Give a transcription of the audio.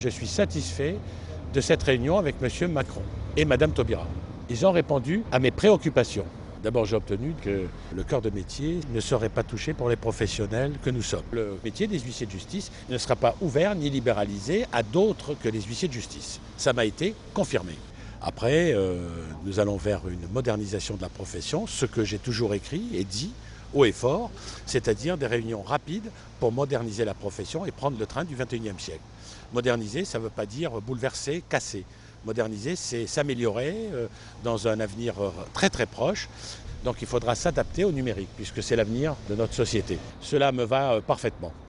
Je suis satisfait de cette réunion avec M. Macron et Mme Taubira. Ils ont répondu à mes préoccupations. D'abord, j'ai obtenu que le corps de métier ne serait pas touché pour les professionnels que nous sommes. Le métier des huissiers de justice ne sera pas ouvert ni libéralisé à d'autres que les huissiers de justice. Ça m'a été confirmé. Après, nous allons vers une modernisation de la profession, ce que j'ai toujours écrit et dit haut et fort, c'est-à-dire des réunions rapides pour moderniser la profession et prendre le train du XXIe siècle. Moderniser, ça ne veut pas dire bouleverser, casser. Moderniser, c'est s'améliorer dans un avenir très très proche. Donc il faudra s'adapter au numérique, puisque c'est l'avenir de notre société. Cela me va parfaitement.